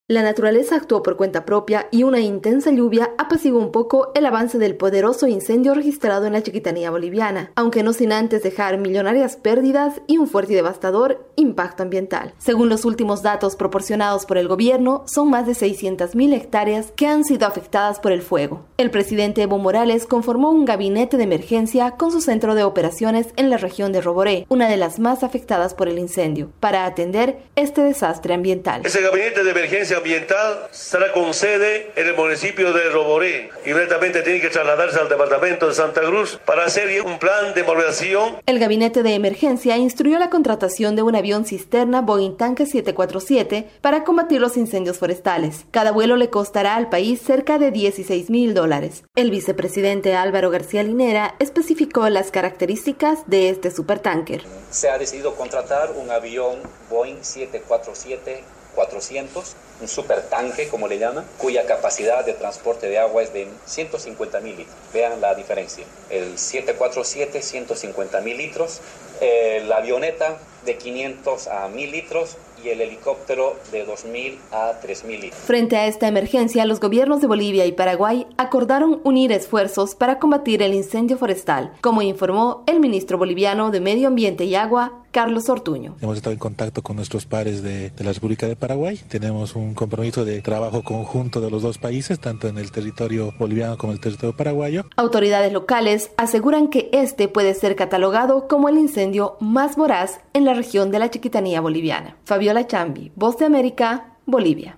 La naturaleza actuó por cuenta propia y una intensa lluvia apaciguó un poco el avance del poderoso incendio registrado en la Chiquitanía boliviana, aunque no sin antes dejar millonarias pérdidas y un fuerte y devastador impacto ambiental. Según los últimos datos proporcionados por el gobierno, son más de 600.000 hectáreas que han sido afectadas por el fuego. El presidente Evo Morales conformó un gabinete de emergencia con su centro de operaciones en la región de Roboré, una de las más afectadas por el incendio, para atender este desastre ambiental. Ese gabinete de emergencia ambiental estará con sede en el municipio de Roboré. Inmediatamente tiene que trasladarse al departamento de Santa Cruz para hacer un plan de movilización. El gabinete de emergencia instruyó la contratación de un avión cisterna Boeing Tanque 747 para combatir los incendios forestales. Cada vuelo le costará al país cerca de $16.000. El vicepresidente Álvaro García Linera especificó las características de este supertanker. Se ha decidido contratar un avión Boeing 747-400, un supertanque, como le llaman, cuya capacidad de transporte de agua es de 150.000 litros. Vean la diferencia. El 747, 150.000 litros, la avioneta de 500 a 1.000 litros y el helicóptero de 2.000 a 3.000 litros. Frente a esta emergencia, los gobiernos de Bolivia y Paraguay acordaron unir esfuerzos para combatir el incendio forestal, como informó el ministro boliviano de Medio Ambiente y Agua, Carlos Ortuño. Hemos estado en contacto con nuestros pares de la República de Paraguay. Tenemos un compromiso de trabajo conjunto de los dos países, tanto en el territorio boliviano como en el territorio paraguayo. Autoridades locales aseguran que este puede ser catalogado como el incendio más voraz en la región de la Chiquitanía boliviana. Fabiola Chambi, Voz de América, Bolivia.